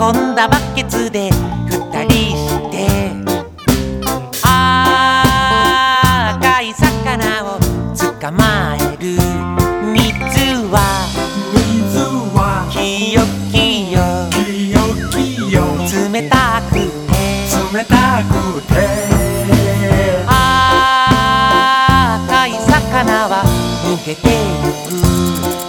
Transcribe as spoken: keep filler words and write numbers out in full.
運んだバケツでふたりして赤い魚を捕まえる。水は水はきよきよきよきよ冷たくて冷たくて赤い魚は逃げてゆく。